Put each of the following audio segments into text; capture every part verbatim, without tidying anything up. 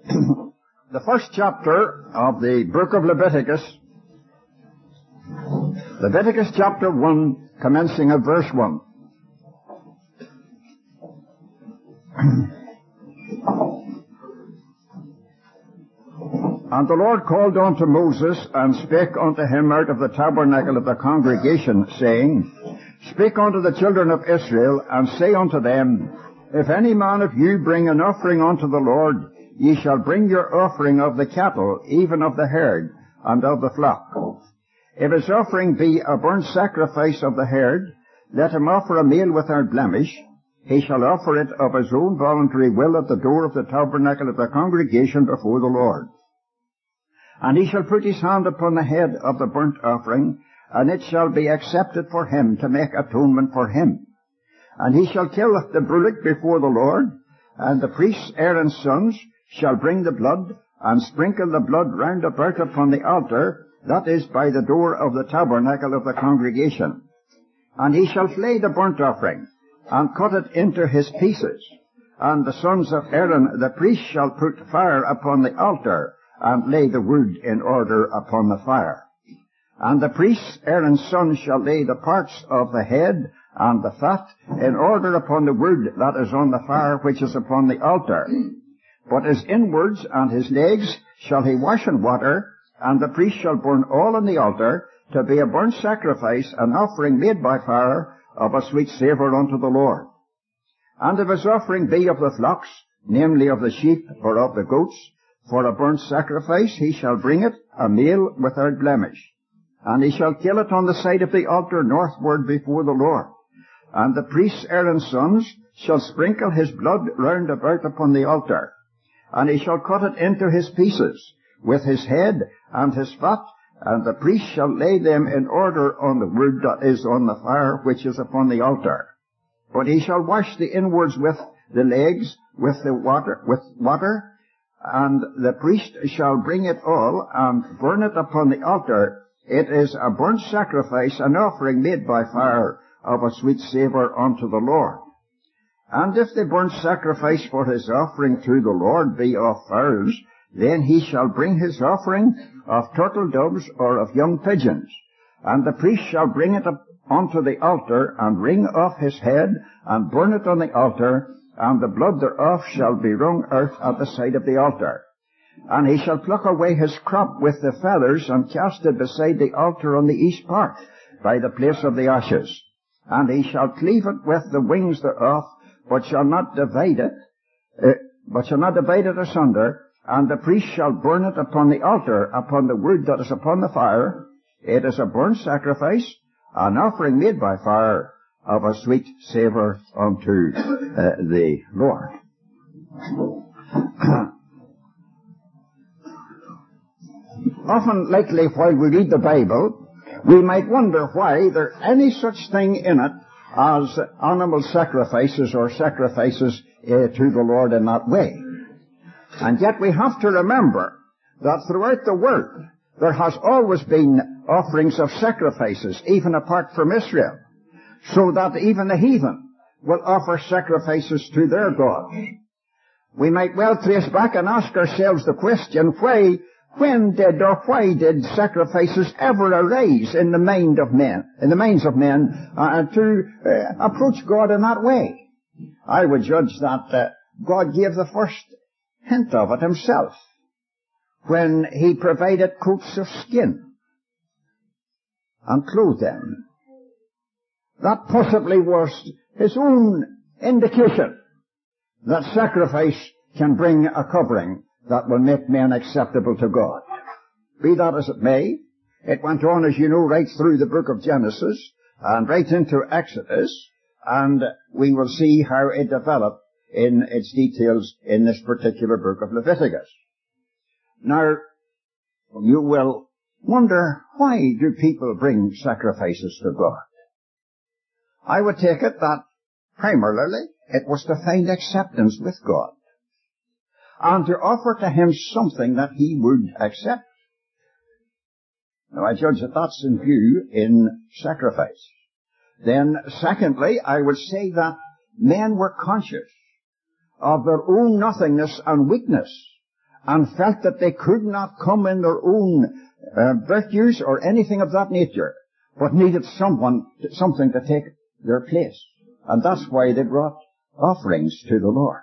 The first chapter of the book of Leviticus, Leviticus chapter one, commencing at verse one. And the Lord called unto Moses, and spake unto him out of the tabernacle of the congregation, saying, Speak unto the children of Israel, and say unto them, If any man of you bring an offering unto the Lord, ye shall bring your offering of the cattle, even of the herd, and of the flock. If his offering be a burnt sacrifice of the herd, let him offer a meal without blemish. He shall offer it of his own voluntary will at the door of the tabernacle of the congregation before the Lord. And he shall put his hand upon the head of the burnt offering, and it shall be accepted for him to make atonement for him. And he shall kill the bullock before the Lord, and the priests Aaron's sons shall bring the blood, and sprinkle the blood round about upon the altar, that is by the door of the tabernacle of the congregation. And he shall flay the burnt offering, and cut it into his pieces. And the sons of Aaron the priest shall put fire upon the altar, and lay the wood in order upon the fire. And the priests Aaron's sons shall lay the parts of the head and the fat in order upon the wood that is on the fire which is upon the altar. But his inwards and his legs shall he wash in water, and the priest shall burn all on the altar, to be a burnt sacrifice, an offering made by fire, of a sweet savour unto the Lord. And if his offering be of the flocks, namely of the sheep or of the goats, for a burnt sacrifice, he shall bring it, a meal without blemish. And he shall kill it on the side of the altar northward before the Lord. And the priests Aaron's sons shall sprinkle his blood round about upon the altar. And he shall cut it into his pieces, with his head and his fat, and the priest shall lay them in order on the wood that is on the fire which is upon the altar. But he shall wash the inwards with the legs, with the water, with water, and the priest shall bring it all, and burn it upon the altar. It is a burnt sacrifice, an offering made by fire, of a sweet savour unto the Lord. And if the burnt sacrifice for his offering to the Lord be of fowls, then he shall bring his offering of turtle doves or of young pigeons. And the priest shall bring it up unto the altar, and wring off his head, and burn it on the altar, and the blood thereof shall be wrung out at the side of the altar. And he shall pluck away his crop with the feathers, and cast it beside the altar on the east part, by the place of the ashes. And he shall cleave it with the wings thereof, but shall not divide it, uh, but shall not divide it asunder. And the priest shall burn it upon the altar, upon the wood that is upon the fire. It is a burnt sacrifice, an offering made by fire, of a sweet savour unto uh, the Lord. Often, lately, while we read the Bible, we might wonder why there any such thing in it as animal sacrifices or sacrifices uh, to the Lord in that way. And yet we have to remember that throughout the world there has always been offerings of sacrifices, even apart from Israel, so that even the heathen will offer sacrifices to their gods. We might well trace back and ask ourselves the question, why, when did or why did sacrifices ever arise in the mind of men, in the minds of men, uh, to uh, approach God in that way? I would judge that uh, God gave the first hint of it himself when he provided coats of skin and clothed them. That possibly was his own indication that sacrifice can bring a covering that will make men acceptable to God. Be that as it may, it went on, as you know, right through the book of Genesis and right into Exodus, and we will see how it developed in its details in this particular book of Leviticus. Now, you will wonder, why do people bring sacrifices to God? I would take it that primarily it was to find acceptance with God and to offer to him something that he would accept. Now, I judge that that's in view in sacrifice. Then, secondly, I would say that men were conscious of their own nothingness and weakness, and felt that they could not come in their own uh, virtues or anything of that nature, but needed someone, something to take their place. And that's why they brought offerings to the Lord.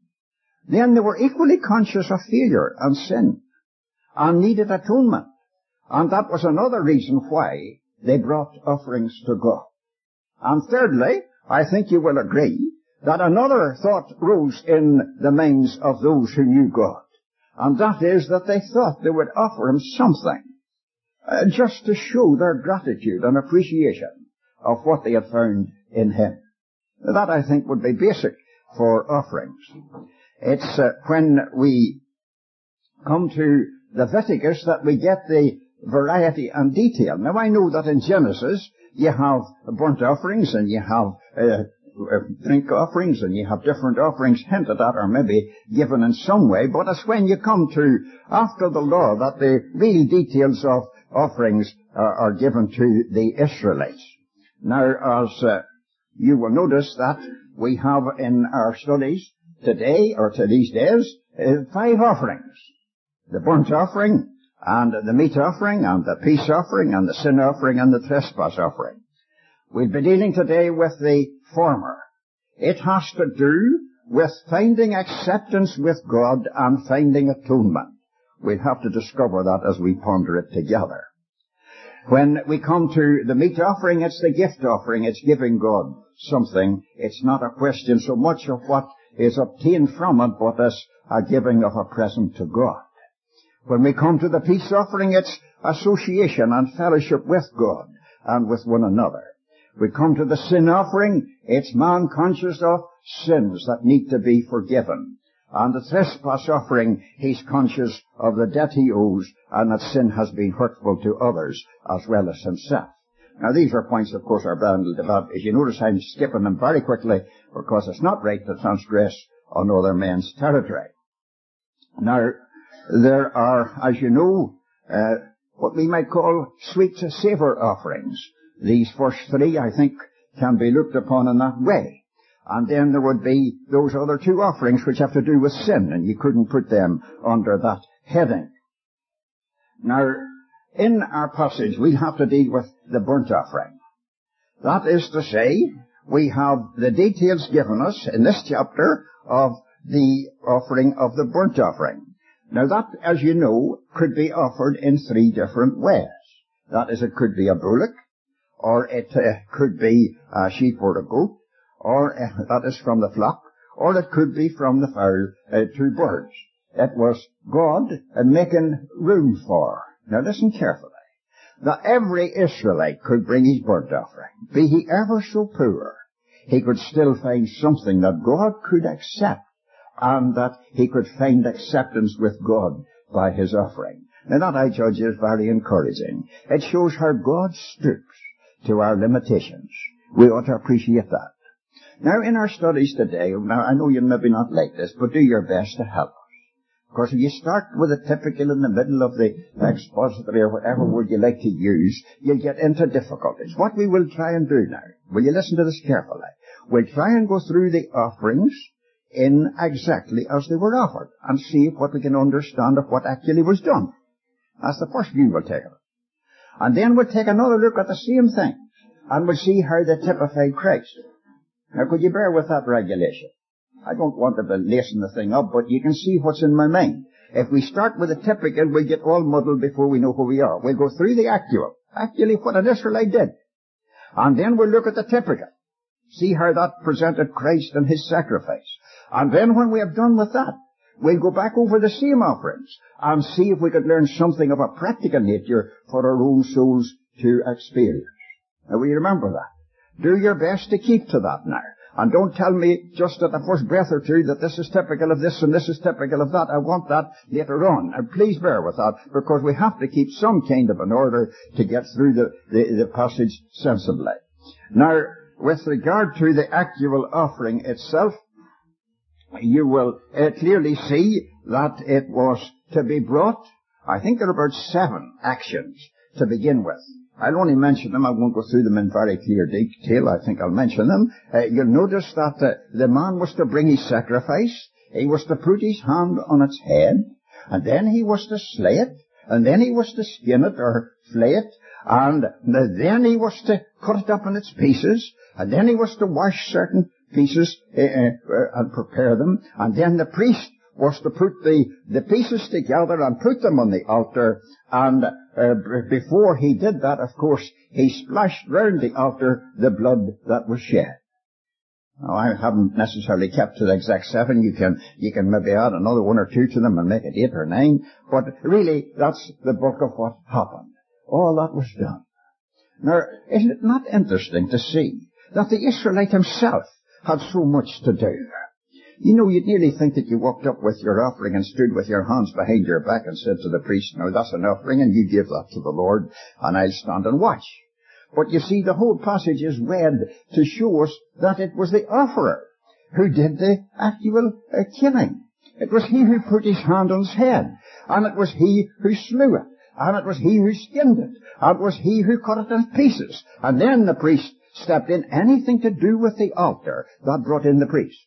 Then they were equally conscious of failure and sin, and needed atonement. And that was another reason why they brought offerings to God. And thirdly, I think you will agree that another thought rose in the minds of those who knew God. And that is that they thought they would offer Him something, uh, just to show their gratitude and appreciation of what they had found in Him. That, I think, would be basic for offerings. It's uh, when we come to Leviticus that we get the variety and detail. Now, I know that in Genesis you have burnt offerings and you have uh, drink offerings and you have different offerings hinted at or maybe given in some way, but it's when you come to after the law that the real details of offerings uh, are given to the Israelites. Now, as uh, you will notice that we have in our studies today, or to these days, uh, five offerings. The burnt offering, and the meat offering, and the peace offering, and the sin offering, and the trespass offering. We'll be dealing today with the former. It has to do with finding acceptance with God and finding atonement. We'll have to discover that as we ponder it together. When we come to the meat offering, it's the gift offering. It's giving God something. It's not a question so much of what is obtained from it, but as a giving of a present to God. When we come to the peace offering, it's association and fellowship with God and with one another. We come to the sin offering, it's man conscious of sins that need to be forgiven. And the trespass offering, he's conscious of the debt he owes and that sin has been hurtful to others as well as himself. Now, these are points, of course, are bundled about. As you notice, I'm skipping them very quickly because it's not right to transgress on other men's territory. Now, there are, as you know, uh, what we might call sweet savour offerings. These first three, I think, can be looked upon in that way. And then there would be those other two offerings which have to do with sin, and you couldn't put them under that heading. Now, in our passage, we'll have to deal with the burnt offering. That is to say, we have the details given us in this chapter of the offering of the burnt offering. Now that, as you know, could be offered in three different ways. That is, it could be a bullock, or it uh, could be a sheep or a goat, or uh, that is from the flock, or it could be from the fowl, uh, two birds. It was God uh, making room for. Now listen carefully. That every Israelite could bring his burnt offering. Be he ever so poor, he could still find something that God could accept, and that he could find acceptance with God by his offering. Now that, I judge, is very encouraging. It shows how God stoops to our limitations. We ought to appreciate that. Now, in our studies today, now I know you'll maybe not like this, but do your best to help us. Of course, if you start with a typical in the middle of the expository or whatever word you like to use, you'll get into difficulties. What we will try and do now, will you listen to this carefully? We'll try and go through the offerings in exactly as they were offered and see what we can understand of what actually was done. That's the first view we'll take of it. And then we'll take another look at the same thing and we'll see how they typify Christ. Now, could you bear with that regulation? I don't want to be lacing the thing up, but you can see what's in my mind. If we start with the typical, we'll get all muddled before we know who we are. We'll go through the actual, actually what an Israelite did. And then we'll look at the typical, see how that presented Christ and his sacrifice. And then when we have done with that, we'll go back over the same offerings and see if we could learn something of a practical nature for our own souls to experience. Now, will you remember that? Do your best to keep to that now. And don't tell me just at the first breath or two that this is typical of this and this is typical of that. I want that later on. And please bear with that, because we have to keep some kind of an order to get through the, the, the passage sensibly. Now, with regard to the actual offering itself, you will uh, clearly see that it was to be brought. I think there are about seven actions to begin with. I'll only mention them. I won't go through them in very clear detail. I think I'll mention them. Uh, you'll notice that uh, the man was to bring his sacrifice. He was to put his hand on its head. and then he was to slay it, and then he was to skin it or flay it, and then he was to cut it up in its pieces, and then he was to wash certain pieces uh, uh, and prepare them, and then the priest was to put the, the pieces together and put them on the altar, and uh, before he did that, of course, he splashed round the altar the blood that was shed. Now, I haven't necessarily kept to the exact seven. You can, you can maybe add another one or two to them and make it eight or nine, but really, that's the bulk of what happened. All that was done. Now, isn't it not interesting to see that the Israelite himself had so much to do? You know, you'd nearly think that you walked up with your offering and stood with your hands behind your back and said to the priest, now that's an offering and you give that to the Lord and I'll stand and watch. But you see, the whole passage is read to show us that it was the offerer who did the actual uh, killing. It was he who put his hand on his head, and it was he who slew it, and it was he who skinned it, and it was he who cut it in pieces. And then the priest stepped in. Anything to do with the altar, that brought in the priest.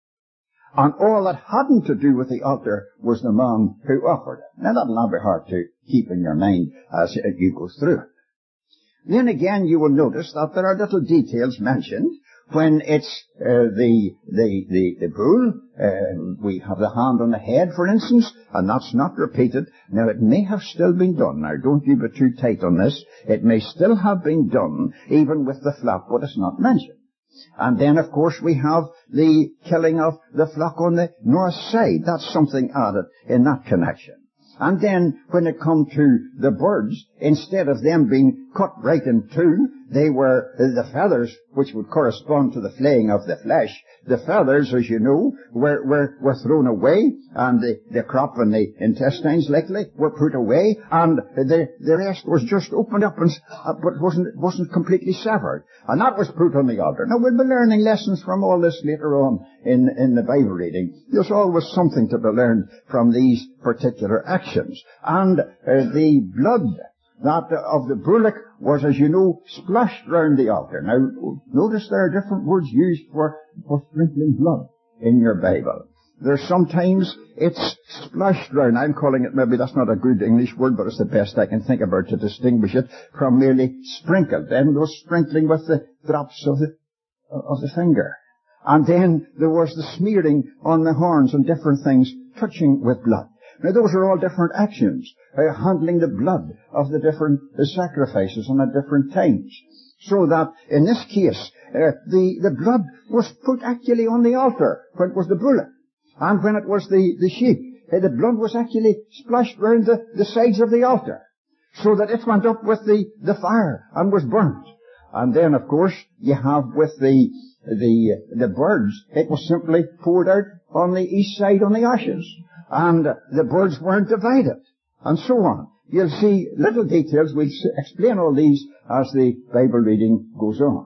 And all that hadn't to do with the altar was the man who offered it. Now that'll not be hard to keep in your mind as you go through it. Then again you will notice that there are little details mentioned. When it's uh, the, the, the, the bull, uh, we have the hand on the head, for instance, and that's not repeated. Now it may have still been done. Now don't you be too tight on this. It may still have been done, even with the flock, but it's not mentioned. And then, of course, we have the killing of the flock on the north side. That's something added in that connection. And then, when it come to the birds, instead of them being cut right in two, they were the feathers, which would correspond to the flaying of the flesh. The feathers, as you know, were, were, were thrown away, and the, the crop and the intestines, likely, were put away, and the, the rest was just opened up, and, uh, but wasn't, wasn't completely severed. And that was put on the altar. Now, we'll be learning lessons from all this later on in, in the Bible reading. There's always something to be learned from these particular actions. And uh, the blood that uh, of the bullock was, as you know, splashed round the altar. Now, notice there are different words used for, for sprinkling blood in your Bible. There's sometimes it's splashed round. I'm calling it, maybe that's not a good English word, but it's the best I can think about to distinguish it from merely sprinkled. Then there was sprinkling with the drops of the, of the finger. And then there was the smearing on the horns and different things touching with blood. Now those are all different actions, uh, handling the blood of the different uh, sacrifices and at different times. So that in this case, uh, the, the blood was put actually on the altar when it was the bullock. And when it was the, the sheep, uh, the blood was actually splashed round the, the sides of the altar. So that it went up with the, the fire and was burnt. And then of course you have with the, the, the birds, it was simply poured out on the east side on the ashes. And the birds weren't divided, and so on. You'll see little details. We'll explain all these as the Bible reading goes on.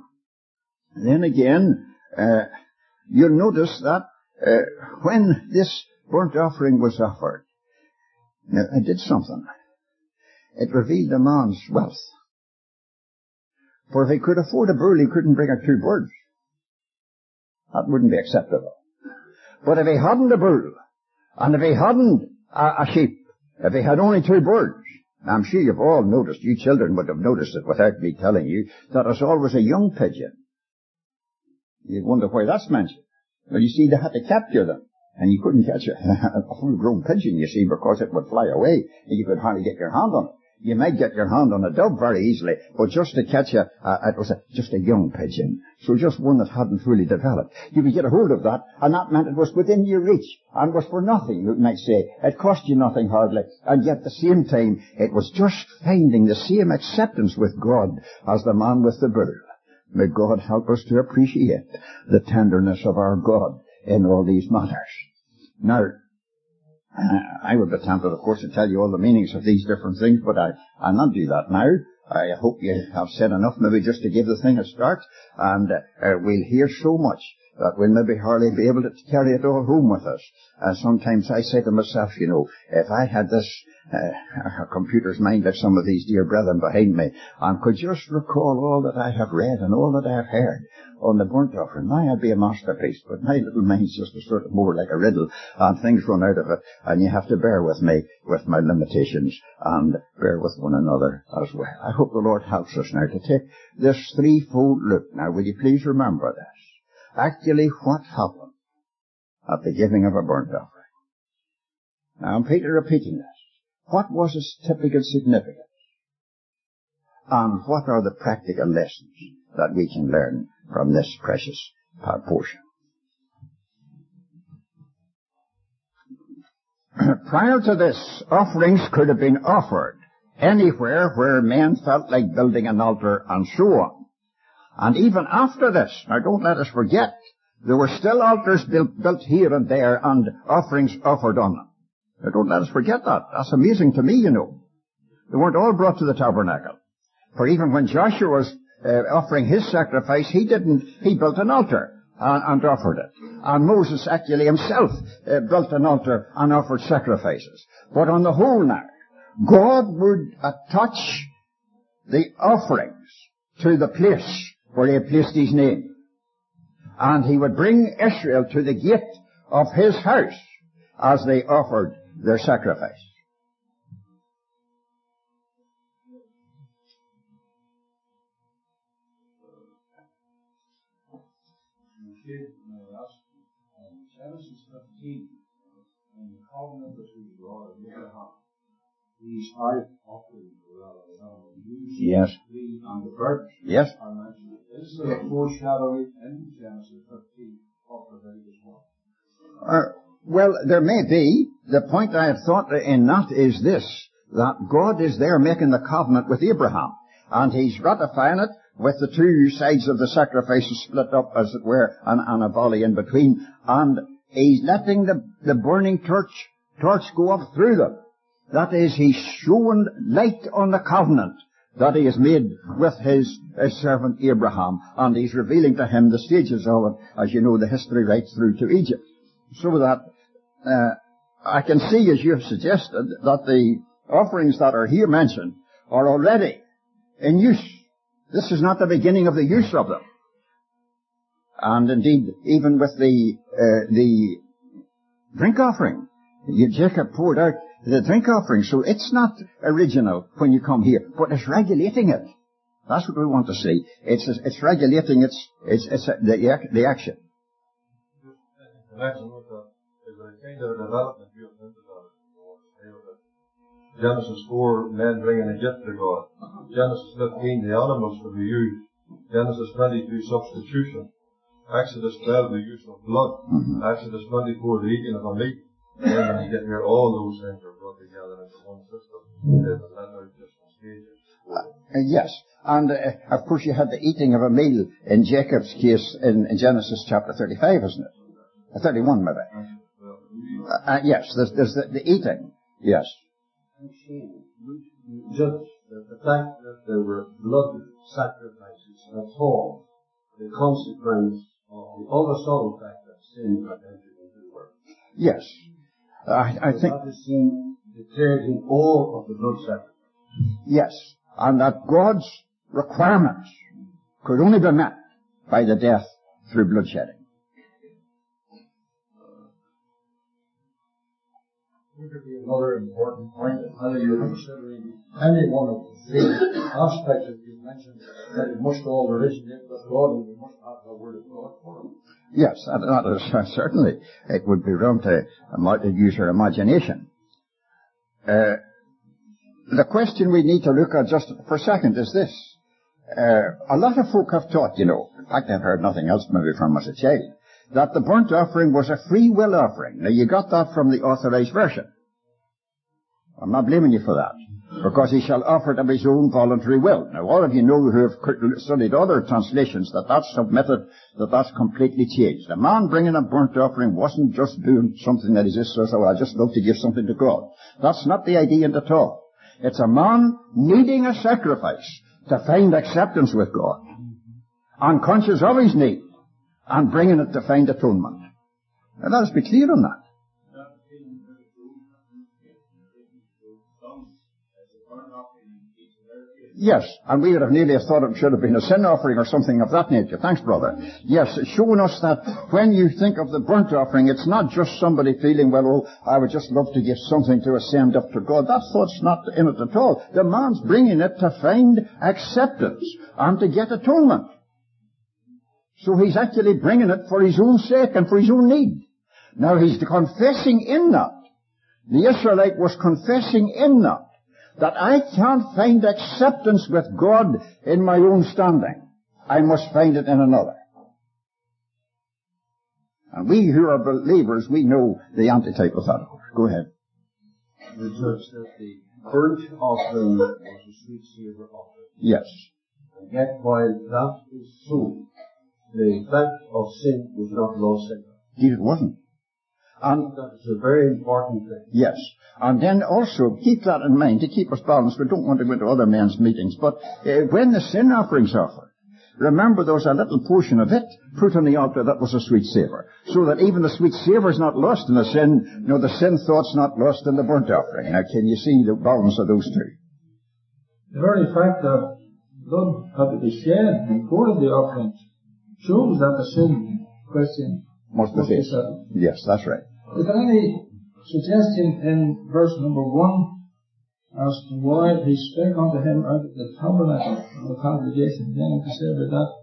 Then again, uh, you'll notice that uh, when this burnt offering was offered, now, it did something. It revealed a man's wealth. For if he could afford a bull, he couldn't bring out two birds. That wouldn't be acceptable. But if he hadn't a bull, and if he hadn't a, a sheep, if he had only two birds, I'm sure you've all noticed, you children would have noticed it without me telling you, that there's always a young pigeon. You'd wonder why that's mentioned. Well, you see, they had to capture them, and you couldn't catch a, a full-grown pigeon, you see, because it would fly away, and you could hardly get your hand on it. You might get your hand on a dove very easily, but just to catch a, a it was a, just a young pigeon. So just one that hadn't fully developed. You could get a hold of that, and that meant it was within your reach, and was for nothing, you might say. It cost you nothing hardly, and yet at the same time, it was just finding the same acceptance with God as the man with the bull. May God help us to appreciate the tenderness of our God in all these matters. Now, Uh, I would be tempted, of course, to tell you all the meanings of these different things, but I, I'll not do that now. I hope you have said enough, maybe just to give the thing a start, and uh, uh, we'll hear so much that we'll maybe hardly be able to carry it all home with us. Uh, sometimes I say to myself, you know, if I had this uh, a computer's mind like some of these dear brethren behind me, and could just recall all that I have read and all that I have heard, on the burnt offering. Now I'd be a masterpiece, but my little mind's just a sort of more like a riddle, and things run out of it, and you have to bear with me, with my limitations, and bear with one another as well. I hope the Lord helps us now to take this threefold look. Now, will you please remember this? Actually, what happened at the giving of a burnt offering? Now, I'm Peter repeating this. What was its typical significance? And what are the practical lessons that we can learn from this precious portion? Prior to this, offerings could have been offered anywhere where men felt like building an altar and so on. And even after this, now don't let us forget, there were still altars built, built here and there and offerings offered on them. Now don't let us forget that. That's amazing to me, you know. They weren't all brought to the tabernacle. For even when Joshua was uh, offering his sacrifice, he didn't, he built an altar and, and offered it. And Moses actually himself uh, built an altar and offered sacrifices. But on the whole now, God would attach the offerings to the place where he had placed his name. And he would bring Israel to the gate of his house as they offered their sacrifice. Genesis fifteen, and the covenant between God and Abraham, these five offerings were used, yes. and the birds yes. are mentioned. Is there a foreshadowing in Genesis fifteen of Leviticus one? Uh, well, there may be. The point I have thought in that is this, that God is there making the covenant with Abraham, and he's ratifying it with the two sides of the sacrifices split up, as it were, and, and a volley in between, and he's letting the, the burning torch, torch go up through them. That is, he's showing light on the covenant that he has made with his, his servant Abraham, and he's revealing to him the stages of it, as you know, the history right through to Egypt. So that, uh, I can see, as you have suggested, that the offerings that are here mentioned are already in use. This is not the beginning of the use of them. And indeed, even with the uh, the drink offering, Jacob poured out the drink offering, so it's not original when you come here, but it's regulating it. That's what we want to see. It's it's regulating its it's it's the the action. In connection with that, is there a kind of development you have into that? Genesis four, men bringing a gift to God. Genesis fifteen, the animals to be used. Genesis twenty-two, substitution. Exodus twelve, the use of blood. Mm-hmm. Exodus twenty-four, the eating of a meat. And then when you get here, all those things are brought together into one system. They're let out different stages. Uh, yes, and uh, of course you had the eating of a meal in Jacob's case in, in Genesis chapter thirty-five, isn't it? Uh, thirty-one, maybe. Uh, uh, yes, there's, there's the, the eating. Yes. Judge the, the fact that there were blood sacrifices at all, the consequence of the other subtle fact that sin had entered into the world. Yes. Uh, I, I think that is seen declared in all of the blood sacrifices. Yes, and that God's requirements could only be met by the death through bloodshedding. There could be another important point that whether you're considering any one of the three aspects that you mentioned, that it must all originate with God and we must have the Word of God for them. Yes, that, that is, uh, certainly. It would be wrong to uh, use your imagination. Uh, the question we need to look at just for a second is this. Uh, a lot of folk have taught, you know, in fact I've heard nothing else maybe from as a child, that the burnt offering was a free will offering. Now you got that from the Authorized Version. I'm not blaming you for that, because he shall offer it of his own voluntary will. Now all of you know who have studied other translations that that's submitted, that that's completely changed. A man bringing a burnt offering wasn't just doing something that is just so, I just love to give something to God. That's not the idea at all. It's a man needing a sacrifice to find acceptance with God, unconscious of his need, and bringing it to find atonement. Now let us be clear on that. Yes, and we would have nearly thought it should have been a sin offering or something of that nature. Thanks, brother. Yes, showing us that when you think of the burnt offering, it's not just somebody feeling, well, oh, I would just love to give something to ascend up to God. That thought's not in it at all. The man's bringing it to find acceptance and to get atonement. So he's actually bringing it for his own sake and for his own need. Now he's confessing in that. The Israelite was confessing in that. That I can't find acceptance with God in my own standing. I must find it in another. And we who are believers, we know the antitype of that. Go ahead. The church says the burnt offering was a sweet savor offering. Yes. And yet while that is so, the effect of sin was not lost in it. Indeed it wasn't. And that is a very important thing. Yes. And then also, keep that in mind, to keep us balanced. We don't want to go into other men's meetings. But uh, when the sin offering's offered, remember there was a little portion of it put on the altar that was a sweet savour. So that even the sweet savour is not lost in the sin, no, the sin thought's not lost in the burnt offering. Now, can you see the balance of those two? The very fact that blood had to be shed before the offerings shows that the sin question must be settled. Yes, that's right. Is there any suggestion in verse number one as to why he spake unto him out of the tabernacle of the congregation? Anything to say about that?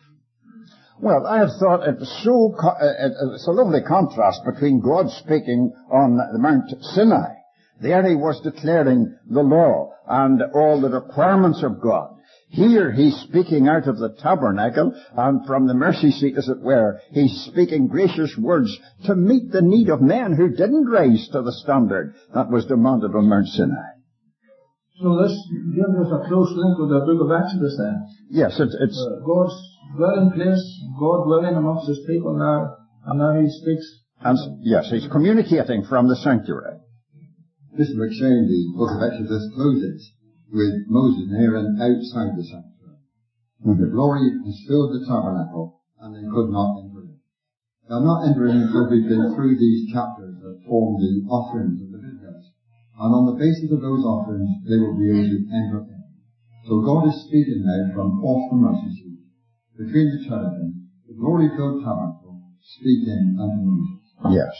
Well, I have thought it's so, it's a lovely contrast between God speaking on the Mount Sinai. There he was declaring the law and all the requirements of God. Here he's speaking out of the tabernacle, and from the mercy seat, as it were, he's speaking gracious words to meet the need of men who didn't rise to the standard that was demanded on Mount Sinai. So this gives us a close link with the book of Exodus then. Yes, it, it's... Uh, God's dwelling place, God dwelling amongst his people now, and now he speaks. And yes, he's communicating from the sanctuary. Mister McShane, the book of Exodus closes with Moses and Aaron outside the sanctuary. Mm-hmm. The glory has filled the tabernacle, and they could not enter in. They'll not enter in until we've been through these chapters that form the offerings of the Leviticus. And on the basis of those offerings, they will be able to enter in. So God is speaking now from off the mercy seat, between the cherubim, the glory-filled tabernacle, speaking unto Moses. Yes.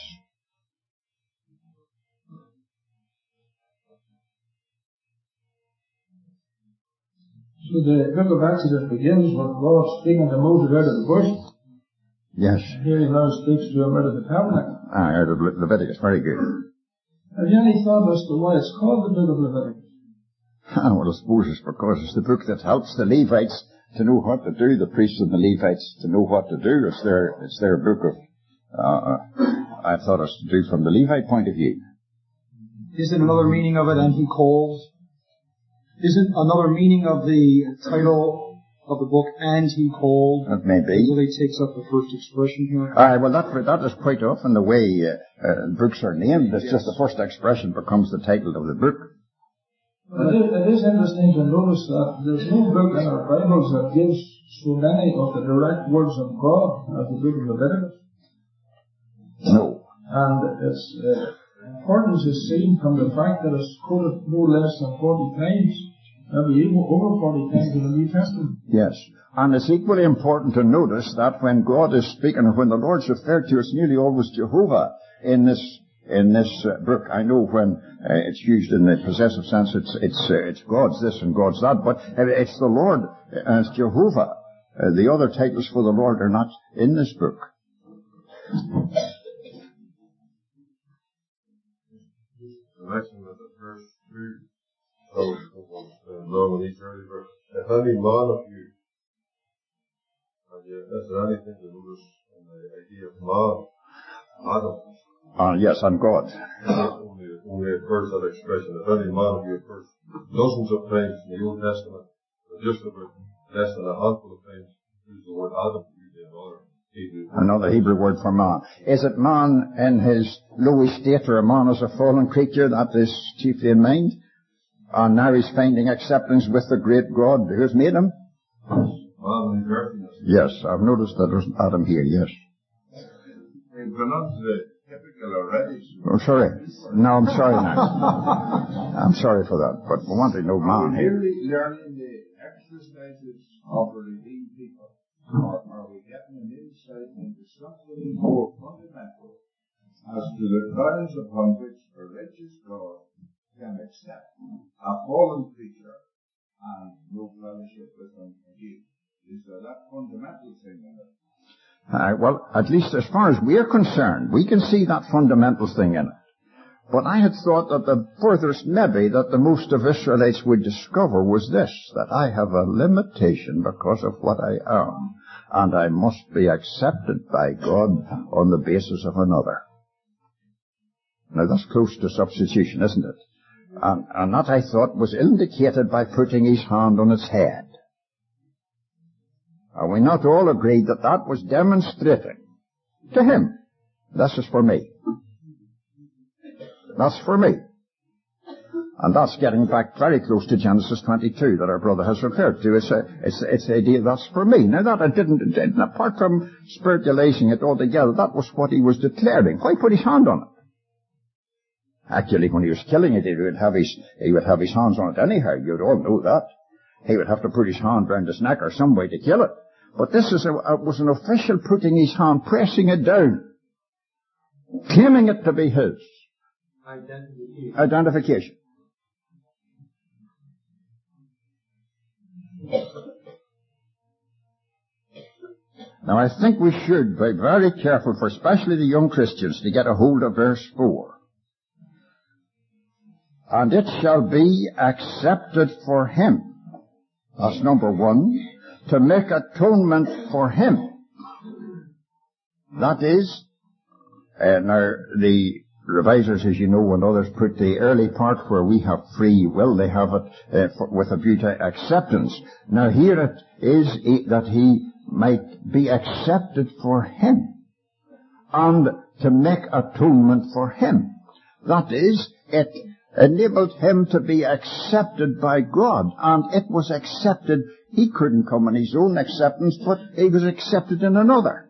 So the book of Exodus begins with God speaking to Moses out of the bush. Yes. Here he now speaks to him out of the tabernacle. Ah, out of Le- Leviticus. Very good. Have you any thought as to why it's called the book of Leviticus? Ah, well, I suppose it's because it's the book that helps the Levites to know what to do, the priests and the Levites to know what to do. It's their, it's their book of, uh, I thought it's to do from the Levite point of view. Is it another meaning of it, and he calls? Isn't another meaning of the title of the book, and he called? It may be. It really takes up the first expression here. Aye, well, that, that is quite often the way uh, uh, books are named. It's yes. just the first expression becomes the title of the book. Well, it, is, it is interesting to notice that there's no book in our Bibles that gives so many of the direct words of God as the book of Leviticus. No. And its uh, importance is seen from the fact that it's quoted no less than forty times. Maybe even over forty times in the New Testament. Yes. And it's equally important to notice that when God is speaking, or when the Lord's referred to, it's nearly always Jehovah in this, in this uh, book. I know when uh, it's used in the possessive sense, it's, it's, uh, it's God's this and God's that, but uh, it's the Lord, and it's Jehovah. Uh, the other titles for the Lord are not in this book. The mention of the first two So, uh, normally early verse. If any man of you, and you, is there anything to notice in the idea of man, Adam? Ah, uh, yes, and God. Only, only occurs that expression. If any man of you occurs dozens of times in the Old Testament, but just about less than a handful of times, use the word Adam to use another Hebrew word. Another Hebrew word for man. Is it man in his low estate, or a man as a fallen creature? That is chiefly in mind. And now he's finding acceptance with the great God who has made him. Man, yes, I've noticed that there's Adam here, yes. In pronounce the typical already. Oh, sorry. No, I'm sorry now. I'm sorry for that, but we want to know Are man we here. merely learning the exercises of the redeemed people, or are we getting an insight into something more fundamental as to the grounds upon which a righteous God can accept a fallen creature and no fellowship with him again? Is there that fundamental thing in it? Uh, well, at least as far as we're concerned, we can see that fundamental thing in it. But I had thought that the furthest maybe that the most of Israelites would discover was this, that I have a limitation because of what I am, and I must be accepted by God on the basis of another. Now that's close to substitution, isn't it? And, and that I thought was indicated by putting his hand on its head. Are we not all agreed that that was demonstrating to him? This is for me. That's for me. And that's getting back very close to Genesis twenty-two that our brother has referred to. It's a, it's, it's the idea that's for me. Now that I didn't, didn't, apart from spiritualizing it altogether, that was what he was declaring. Why put his hand on it? Actually, when he was killing it, he would have his, he would have his hands on it anyhow. You'd all know that. He would have to put his hand round his neck or some way to kill it. But this is a, a, was an official putting his hand, pressing it down, claiming it to be his. Identification. Identification. Now I think we should be very careful, for especially the young Christians, to get a hold of verse four. And it shall be accepted for him. That's number one. To make atonement for him. That is, uh, now the revisers, as you know, and others put the early part where we have free will. They have it uh, for, with a view to acceptance. Now here it is uh, that he might be accepted for him. And to make atonement for him. That is, it enabled him to be accepted by God. And it was accepted. He couldn't come in his own acceptance, but he was accepted in another.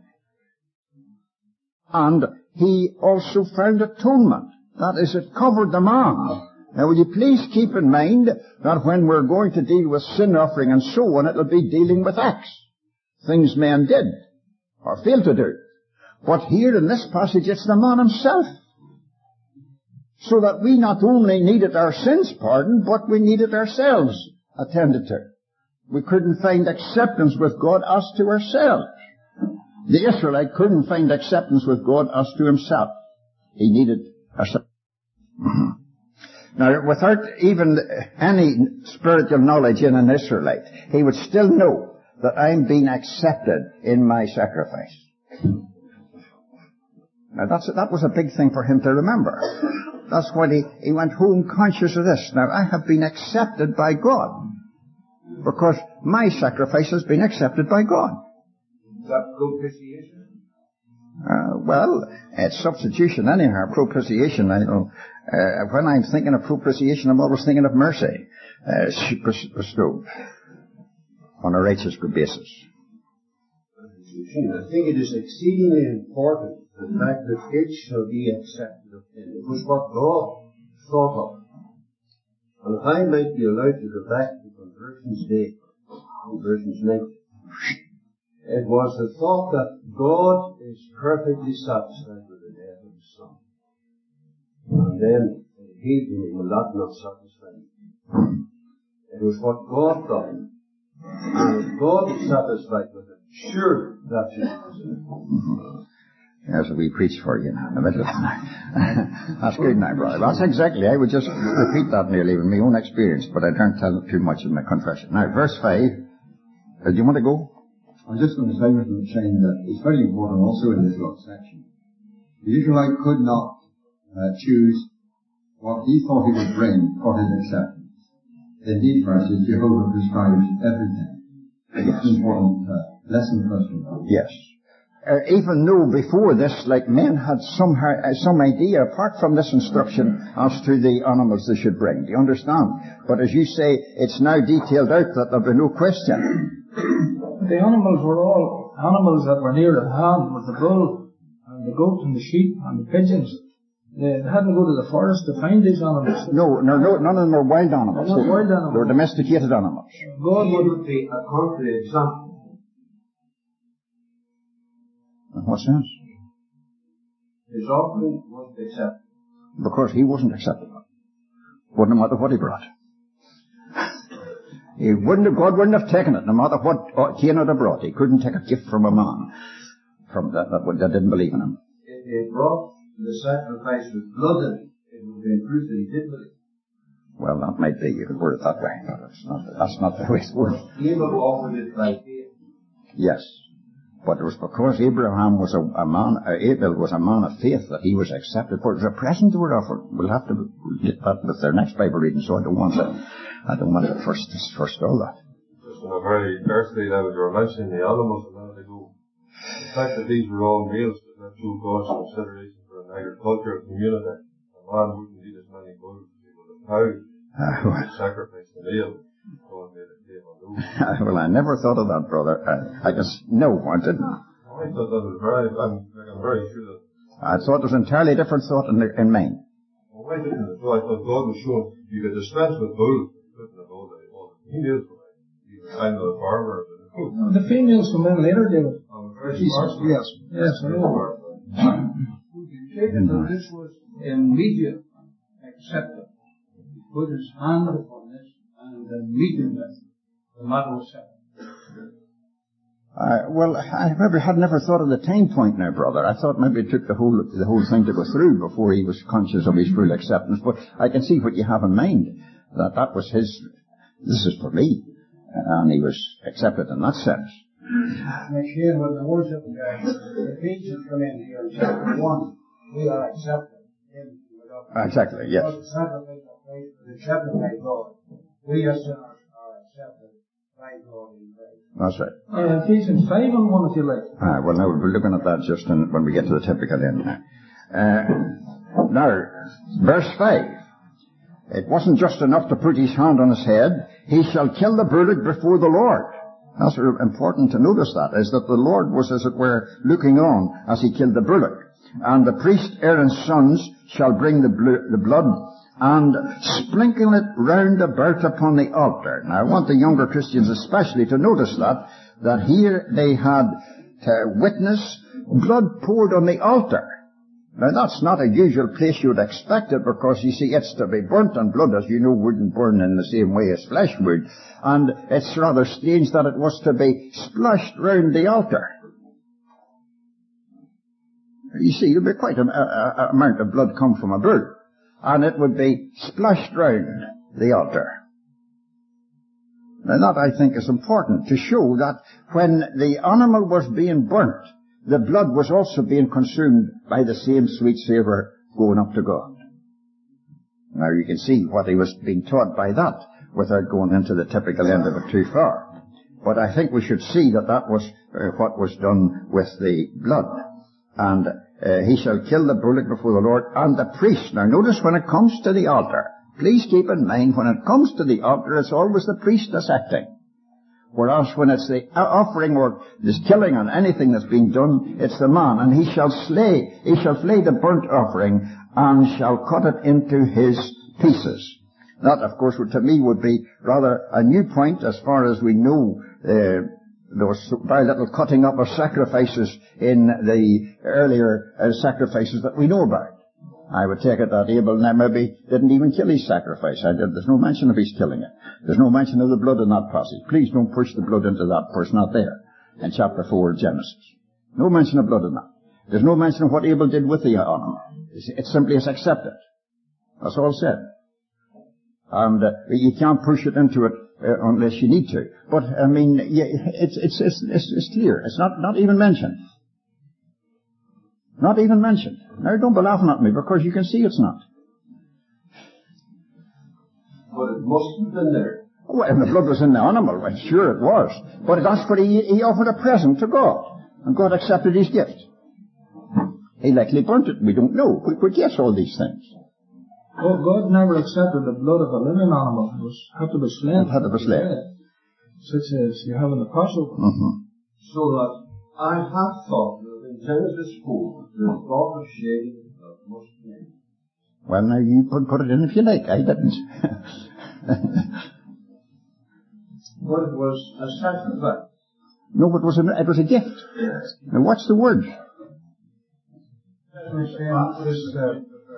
And he also found atonement. That is, it covered the man. Now, will you please keep in mind that when we're going to deal with sin offering and so on, it'll be dealing with acts. Things men did, or failed to do. But here in this passage, it's the man himself. So that we not only needed our sins pardoned, but we needed ourselves attended to. We couldn't find acceptance with God as to ourselves. The Israelite couldn't find acceptance with God as to himself. He needed acceptance. Now, without even any spiritual knowledge in an Israelite, he would still know that I'm being accepted in my sacrifice. Now, that's, that was a big thing for him to remember. That's why he, he went home conscious of this. Now, I have been accepted by God. Because my sacrifice has been accepted by God. Is that propitiation? Uh, well, it's substitution anyhow. Propitiation, I know. Uh, when I'm thinking of propitiation, I'm always thinking of mercy. Uh, bestowed on a righteous basis. I think it is exceedingly important, the fact that it shall be accepted of him. It was what God thought of. And if I might be allowed to go back to Conversion's day, Conversion's night, it was the thought that God is perfectly satisfied with the death of His Son. And then, hating Him will that not satisfy Him. It was what God thought. And if God is satisfied with it, sure, that's it. As we preach for you now in the middle of the night. That's good now, brother. That's exactly, I would just repeat that nearly with my own experience, but I don't tell too much in my confession. Now, verse five. Uh, do you want to go? I was just going to say with him saying that it's very important also in this last section. The Israelite could not uh, choose what he thought he would bring for his acceptance. In these verses, Jehovah prescribes everything. It's an important uh, lesson for us from that. Yes. Uh, even though before this, like men had somehow, uh, some idea, apart from this instruction, as to the animals they should bring. Do you understand? But as you say, it's now detailed out that there'll be no question. The animals were all animals that were near at hand, with the bull and and the goat and the sheep and the pigeons. They hadn't to go to the forest to find these animals. No, no, no, none of them were wild animals. They're not wild animals. They were domesticated animals. God would be a contrary example. In what sense? His offering wasn't accepted. Because he wasn't acceptable. Wouldn't matter what he brought. He wouldn't have, God wouldn't have taken it, no matter what Cain had brought. He couldn't take a gift from a man from that, that, that didn't believe in him. If he brought the sacrifice with blood in it, it would be proof that he did believe. Well, that might be, you could word it that way, but it's not, that's not the way it's worded. Abel offered it by faith. Yes. But it was because Abraham was a, a man, uh, Abel was a man of faith that he was accepted. For it was a present they were offered. We'll have to get that with their next Bible reading, so I don't want to, I don't want to first, first all that. Just on a very earthly level, you were mentioning the animals a minute ago. The fact that these were all males did not show God's consideration for an agricultural community. A man wouldn't need as many bulls as he would a cow Uh, well, to sacrifice the male. God made a claim on those. well, I never thought of that, brother. I, I just, no, I didn't. I thought that was very, I'm, I'm very sure that. I thought it was an entirely different thought in, the, in mine. Well, why didn't it? So I thought God was showing you could dispense with bulls, couldn't have all the, all the females for it. You could find the farmer. No, the females come in later, David. I'm very Jesus, smart. yes, yes, I know. Would you take it that this was immediate acceptance? He put his hand upon this, and immediately the matter was settled. Uh, well, I maybe had never thought of the time point now, brother. I thought maybe it took the whole the whole thing to go through before he was conscious of his full acceptance. But I can see what you have in mind. That that was his. This is for me, and he was accepted in that sense. McShane, when the worship guys, the Ephesians come in here in chapter one, we are accepted. In, Exactly. Yes. The sacrifice of Christ was accepted by God. We as sinners are accepted by God in grace. That's right. Uh, Ephesians five and one, if you like. Ah, well, now we'll be looking at that just in, when we get to the typical end. Uh, now, verse five. It wasn't just enough to put his hand on his head. He shall kill the bullock before the Lord. That's important to notice that, is that the Lord was, as it were, looking on as he killed the bullock. And the priest Aaron's sons shall bring the, bl- the blood and sprinkle it round about upon the altar. Now, I want the younger Christians especially to notice that, that here they had to witness blood poured on the altar. Now, that's not a usual place you would expect it, because, you see, it's to be burnt, and blood, as you know, wouldn't burn in the same way as flesh would. And it's rather strange that it was to be splashed round the altar. You see, there'd be quite an amount of blood come from a bull, and it would be splashed round the altar. Now, that, I think, is important to show that when the animal was being burnt, the blood was also being consumed by the same sweet savour going up to God. Now you can see what he was being taught by that, without going into the typical end of it too far. But I think we should see that that was uh, what was done with the blood. And uh, he shall kill the bullock before the Lord and the priest. Now notice when it comes to the altar, please keep in mind, when it comes to the altar, it's always the priest that's acting. Whereas when it's the offering or this killing on anything that's being done, it's the man. And he shall slay, he shall flay the burnt offering and shall cut it into his pieces. That, of course, to me would be rather a new point as far as we know. Uh, there was very little cutting up of sacrifices in the earlier uh, sacrifices that we know about. I would take it that Abel maybe didn't even kill his sacrifice. I did. There's no mention of his killing it. There's no mention of the blood in that passage. Please don't push the blood into that, for it's not there in chapter four of Genesis. No mention of blood in that. There's no mention of what Abel did with the animal. It simply is accepted. That's all said. And uh, you can't push it into it uh, unless you need to. But, I mean, yeah, it's, it's, it's, it's, it's clear. It's not, not even mentioned. Not even mentioned. Now, don't be laughing at me, because you can see it's not. But it must have been there. Well, the blood was in the animal. Well, sure it was. But that's what he, he offered a present to God. And God accepted his gift. He likely burnt it. We don't know. We could guess all these things. Oh, God never accepted the blood of a living animal. It was, had to be slain. It had to be slain. Such as you have in the Passover. Mm-hmm. So that I have thought that in Genesis four, the thought of shedding blood must end. Well, now you put, put it in if you like. I didn't. But it was a sacrifice. No, but it was a, it was a gift. Now, what's the word? Let me say this, uh,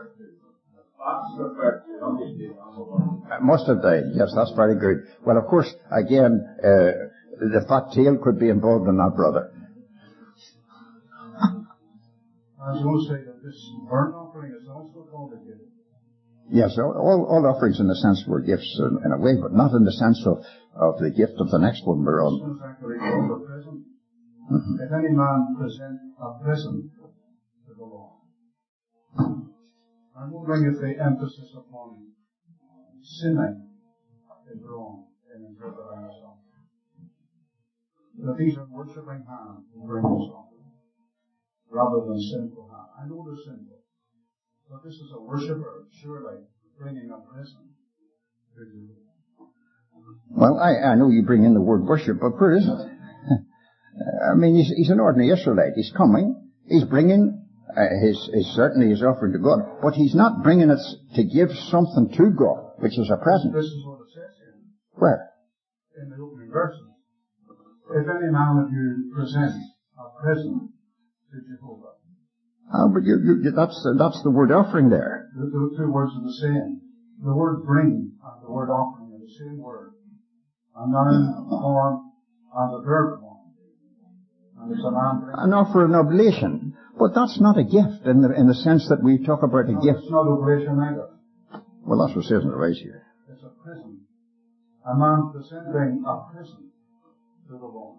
It must have died. Yes, that's very good. Well, of course, again, uh, the fat tail could be involved in that, brother. I was going to say that this burnt offering is also called a gift. Yes, all, all offerings in the sense were gifts in, in a way, but not in the sense of, of the gift of the next one we're on. This is actually called a present. Mm-hmm. If any man present a present to the Lord, I will bring it the emphasis upon sinning is wrong in interpreting a song. That these are worshipping hands who bring this offering, rather than sinful hands. I know they're sinful, but this is a worshipper, surely, bringing a present to you. Well, I, I know you bring in the word worship, but where is it? I mean, he's, he's an ordinary Israelite. He's coming. He's bringing uh, his, his, certainly his offering to God, but he's not bringing it to give something to God, which is a present. This is what it says here. Where? In the opening verses. If any man of you present a present to Jehovah. Oh, but you, you, that's, uh, that's the word offering there. The, the two words are the same. The word bring and the word offering are the same word. A noun form and a verb form. And it's a man bringing. An offer, an oblation. But that's not a gift in the, in the sense that we talk about a No, gift. it's not oblation either. Well, that's what it says in the right here. It's a present. A man presenting a present to the Lord.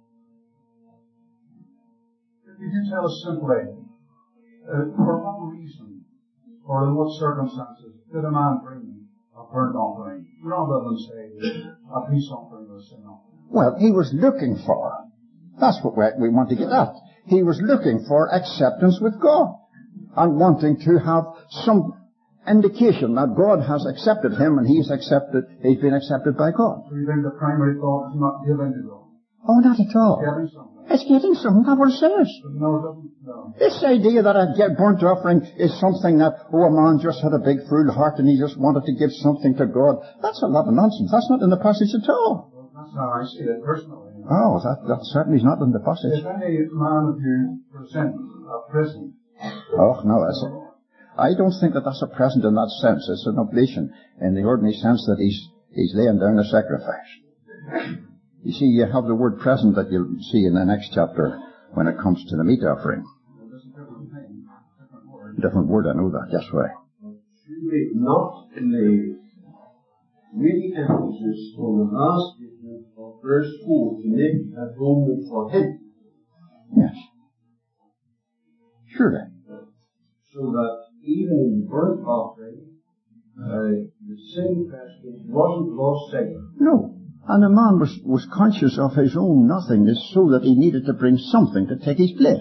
If you could tell us simply, uh, for what reason, or in what circumstances, did a man bring a burnt offering, rather than say a peace offering or a sin offering? Well, he was looking for. That's what we, we want to get at. He was looking for acceptance with God, and wanting to have some indication that God has accepted him, and he's accepted, he's been accepted by God. So you think the primary thought is not giving to God? Oh, not at all. Getting something. It's getting something, that's what it says. But no, it doesn't. No. This idea that a get burnt offering is something that, oh, a man just had a big full heart and he just wanted to give something to God, that's a lot of nonsense. That's not in the passage at all. Well, that's how I see it personally. Oh, that, that certainly is not in the passage. If any man of you present a present, Oh, no, that's it. I don't think that that's a present in that sense. It's an oblation in the ordinary sense that he's, he's laying down a sacrifice. You see, you have the word present that you'll see in the next chapter when it comes to the meat offering. well, there's a different thing, different word. Different word, I know that, yes, right. Should we not lay really emphasis on the last statement of verse four to make atonement for him? Yes. Surely. So that even in the burnt offering, uh, the sin question wasn't lost sight of. No. And the man was, was conscious of his own nothingness so that he needed to bring something to take his place.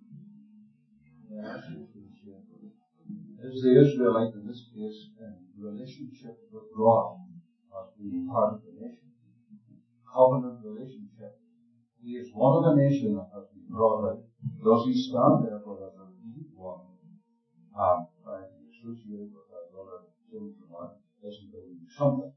Is the Israelite in this case in relationship with God as being part of the nation? Covenant relationship. He is one of the nation that has been brought out. Does he stand therefore as a redeemed one? And by being associated with that brother, children of mine, doesn't believe something.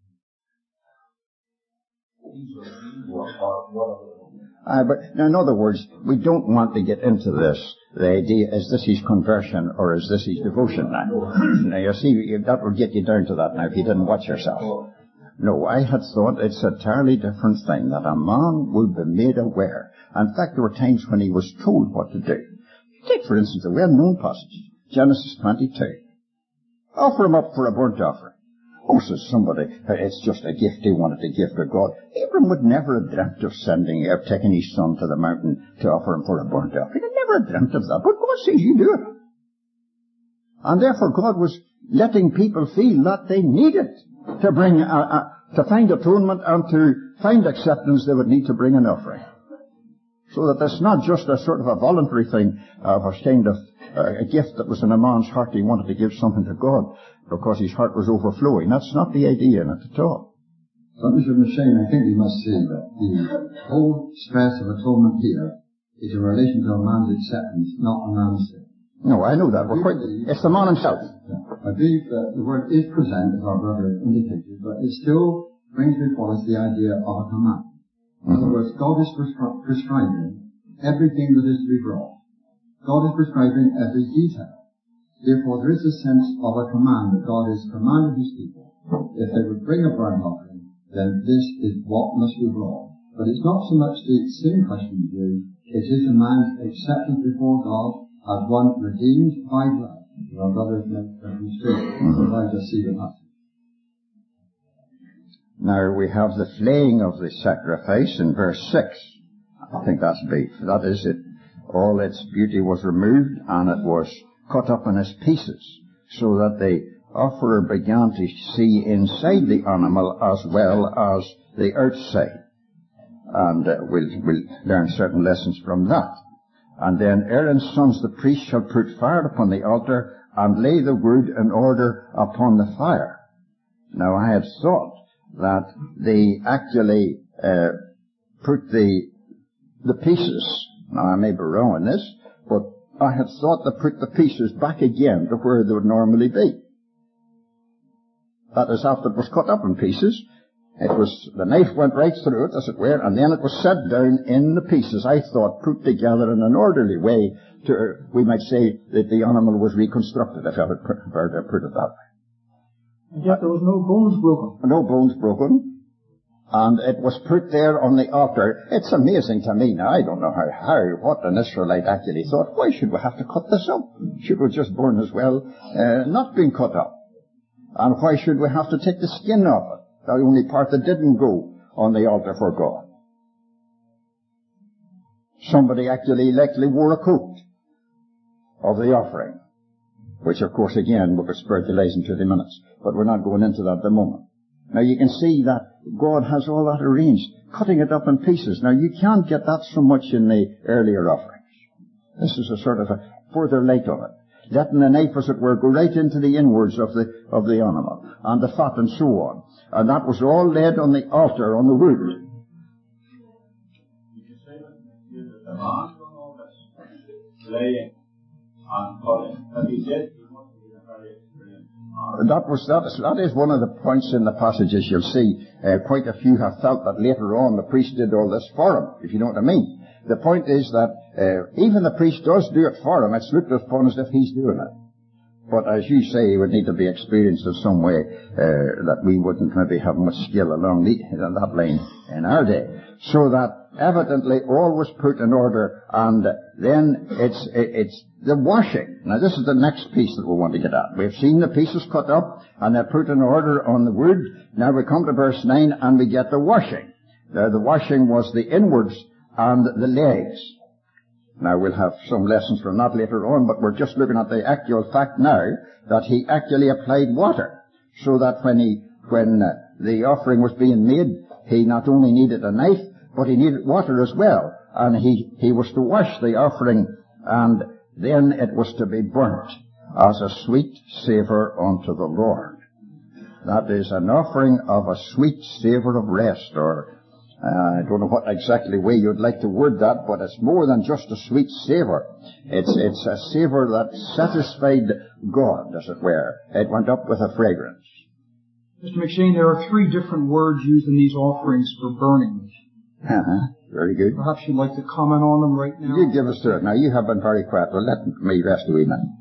He's a redeemed one, or whatever. Uh, but now, in other words, we don't want to get into this. The idea, is this his conversion or is this his devotion now? Now, you see, that would get you down to that now if you didn't watch yourself. No, I had thought it's a entirely different thing, that a man would be made aware. In fact, there were times when he was told what to do. Take, for instance, a well-known passage, Genesis twenty-two. Offer him up for a burnt offering. Oh, says somebody, it's just a gift he wanted to give to God. Abram would never have dreamt of sending, of taking his son to the mountain to offer him for a burnt offering. He never have dreamt of that. But God says you do it. And therefore God was letting people feel that they needed to bring, a, a, to find atonement and to find acceptance, they would need to bring an offering. So that it's not just a sort of a voluntary thing, of a kind of uh, a gift that was in a man's heart. He wanted to give something to God because his heart was overflowing. That's not the idea in it at all. So, Mister Machine, I think we must say that the whole stress of atonement here is in relation to a man's acceptance, not a man's sin. No, I know that. But it's the man himself. Yeah. I believe that the word is present, as our brother indicated, but it still brings before us the idea of a command. In other words, God is prescri- prescribing everything that is to be brought. God is prescribing every detail. Therefore, there is a sense of a command that God has commanded His people. If they would bring a burnt offering, then this is what must be brought. But it's not so much the sin question here. It is a man's acceptance before God as one redeemed by blood. Our brothers make reference to it. So I just see the passage. Now we have the flaying of the sacrifice in verse six. I think that's beef. That is it. All its beauty was removed and it was cut up in its pieces so that the offerer began to see inside the animal as well as the outside. And uh, we'll, we'll learn certain lessons from that. And then Aaron's sons, the priests, shall put fire upon the altar and lay the wood in order upon the fire. Now I had thought that they actually uh, put the the pieces, now I may be wrong in this, but I had thought they put the pieces back again to where they would normally be. That is, after it was cut up in pieces, it was, the knife went right through it, as it were, and then it was set down in the pieces, I thought, put together in an orderly way to, we might say, that the animal was reconstructed, if I would put it that way. And yet there was no bones broken. No bones broken. And it was put there on the altar. It's amazing to me now. I don't know how, how, what an Israelite actually thought. Why should we have to cut this up? Should we just burn as well, uh, not being cut up? And why should we have to take the skin off it? The only part that didn't go on the altar for God. Somebody actually likely wore a coat of the offering. Which of course again we could spiritualize in twenty minutes. But we're not going into that at the moment. Now you can see that God has all that arranged, cutting it up in pieces. Now you can't get that so much in the earlier offerings. This is a sort of a further light of it. Letting the knife, as it were, go right into the inwards of the, of the animal, and the fat and so on. And that was all laid on the altar, on the wood. Did you say that you the man on all this? Laying and cutting. As he said, he must have been a very experienced man. That was, that is, that is one of the points in the passages you'll see. Uh, quite a few have felt that later on the priest did all this for him, if you know what I mean. The point is that uh, even the priest does do it for him. It's looked upon as if he's doing it. But as you say, he would need to be experienced in some way uh, that we wouldn't maybe have much skill along the, that line in our day. So that evidently all was put in order, and then it's it's the washing. Now this is the next piece that we want to get at. We've seen the pieces cut up and they're put in order on the wood. Now we come to verse nine and we get the washing. Now the washing was the inwards and the legs. Now we'll have some lessons from that later on, but we're just looking at the actual fact now that he actually applied water, so that when he when uh, the offering was being made, he not only needed a knife, but he needed water as well, and he he was to wash the offering, and then it was to be burnt as a sweet savour unto the Lord. That is an offering of a sweet savour of rest, or Uh, I don't know what exactly way you'd like to word that, but it's more than just a sweet savour. It's, it's a savour that satisfied God, as it were. It went up with a fragrance. Mister McShane, there are three different words used in these offerings for burning. Uh-huh. Very good. Perhaps you'd like to comment on them right now? You give us to it. Now, you have been very quiet. Well, let me rest a wee minute.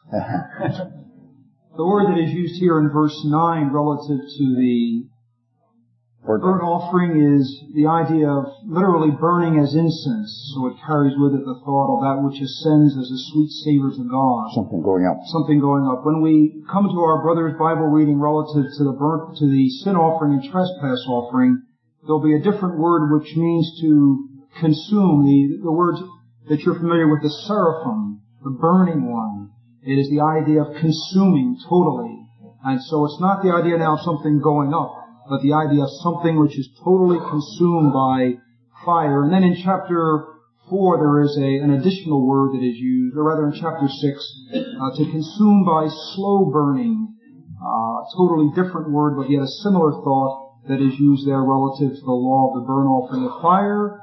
The word that is used here in verse nine relative to the burnt offering is the idea of literally burning as incense, so it carries with it the thought of that which ascends as a sweet savor to God. Something going up. Something going up. When we come to our brother's Bible reading relative to the burnt, to the sin offering and trespass offering, there'll be a different word which means to consume. The, the word that you're familiar with, the seraphim, the burning one. It is the idea of consuming totally. And so it's not the idea now of something going up, but the idea of something which is totally consumed by fire. And then in chapter four there is a, an additional word that is used, or rather in chapter six, uh, to consume by slow burning. Uh, totally different word, but yet a similar thought that is used there relative to the law of the burnt offering of fire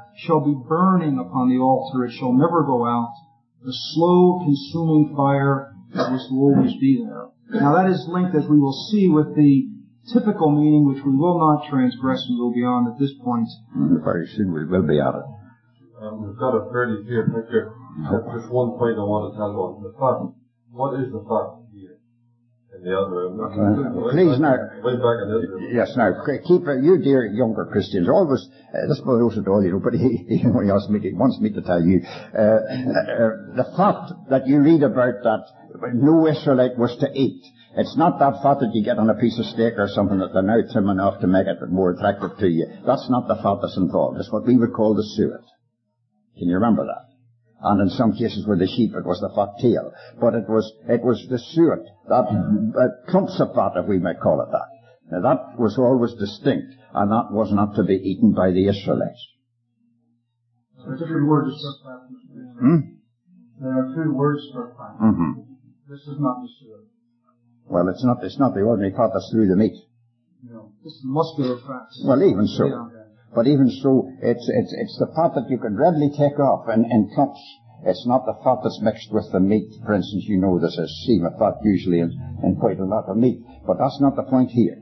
shall be burning upon the altar. It shall never go out. The slow consuming fire which will always be there. Now that is linked, as we will see, with the typical meaning, which we will not transgress and go beyond at this point. Mm, very soon we will be at it. Um, we've got a fairly clear picture. There's one point I want to tell on. The fat. What is the fat here? In the other room. Uh, please now. Way back in Israel. Yes, now, keep, uh, you dear younger Christians, always, uh, this brother knows it all, you know, but he, he, he asked me, he wants me to tell you, uh, uh, the fat that you read about that no Israelite was to eat. It's not that fat that you get on a piece of steak or something that they're now trimming off to make it more attractive to you. That's not the fat that's involved. It's what we would call the suet. Can you remember that? And in some cases with the sheep it was the fat tail. But it was, it was the suet, that uh, clumps of fat, if we may call it that. Now that was always distinct, and that was not to be eaten by the Israelites. There are different words for fat. Hmm? There are two words for fat. Mm-hmm. This is not the suet. Well, it's not, it's not the ordinary fat that's through the meat. No. This is muscular fat. Well, even so. Yeah. But even so, it's, it's, it's the fat that you can readily take off in, in clumps. It's not the fat that's mixed with the meat. For instance, you know there's a seam of fat usually in, in quite a lot of meat. But that's not the point here.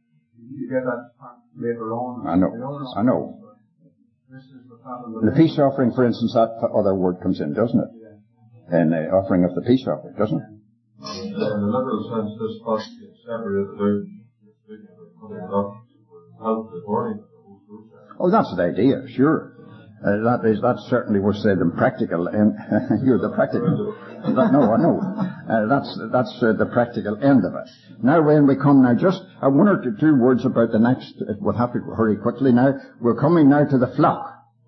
You get that fat later on. I know. I know. This is the fat of the The peace offering, for instance, that other word comes in, doesn't it? Yeah. In the offering of the peace offering, doesn't it? In a literal sense, this fat is separated out. You're speaking about putting it up to help the burning. Oh, that's the idea, sure. Uh, that is, that certainly was said in practical, and you're the practical. That, no, I know. Uh, that's, that's uh, the practical end of it. Now when we come now, just uh, one or two, two words about the next, uh, we'll have to hurry quickly now. We're coming now to the flock.